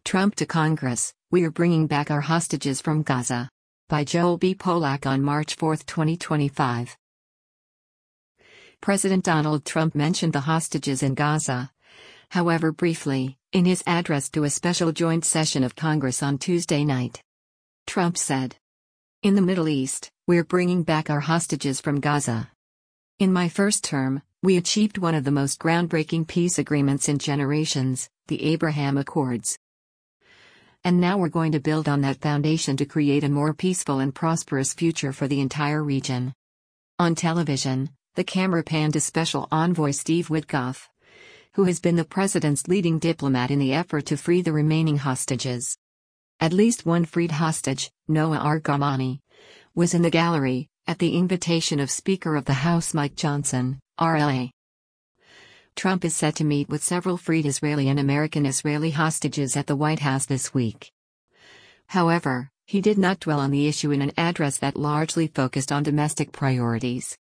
Trump to Congress, "We are bringing back our hostages from Gaza." By Joel B. Polak on March 4, 2025. President Donald Trump mentioned the hostages in Gaza. However, briefly, in his address to a special joint session of Congress on Tuesday night. Trump said, "In the Middle East, we're bringing back our hostages from Gaza. In my first term, we achieved one of the most groundbreaking peace agreements in generations, the Abraham Accords. And now we're going to build on that foundation to create a more peaceful and prosperous future for the entire region." On television, the camera panned to Special Envoy Steve Witkoff, who has been the president's leading diplomat in the effort to free the remaining hostages. At least one freed hostage, Noah Argamani, was in the gallery, at the invitation of Speaker of the House Mike Johnson, RLA. Trump is set to meet with several freed Israeli and American-Israeli hostages at the White House this week. However, he did not dwell on the issue in an address that largely focused on domestic priorities.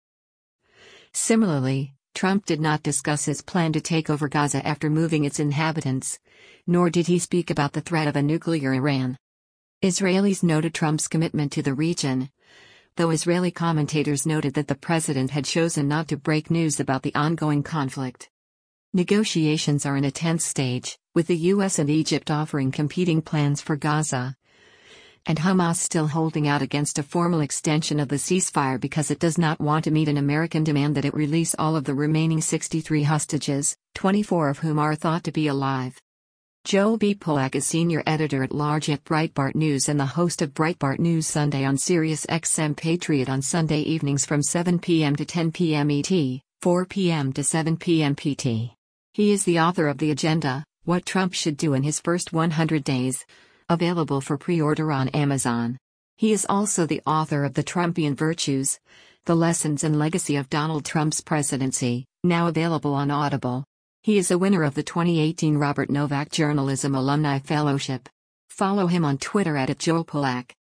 Similarly, Trump did not discuss his plan to take over Gaza after moving its inhabitants, nor did he speak about the threat of a nuclear Iran. Israelis noted Trump's commitment to the region, though Israeli commentators noted that the president had chosen not to break news about the ongoing conflict. Negotiations are in a tense stage, with the U.S. and Egypt offering competing plans for Gaza, and Hamas still holding out against a formal extension of the ceasefire because it does not want to meet an American demand that it release all of the remaining 63 hostages, 24 of whom are thought to be alive. Joel B. Polak is senior editor-at-large at Breitbart News and the host of Breitbart News Sunday on Sirius XM Patriot on Sunday evenings from 7 p.m. to 10 p.m. ET, 4 p.m. to 7 p.m. PT. He is the author of The Agenda, What Trump Should Do in His First 100 Days, available for pre-order on Amazon. He is also the author of The Trumpian Virtues, The Lessons and Legacy of Donald Trump's Presidency, now available on Audible. He is a winner of the 2018 Robert Novak Journalism Alumni Fellowship. Follow him on Twitter @JoelPolak.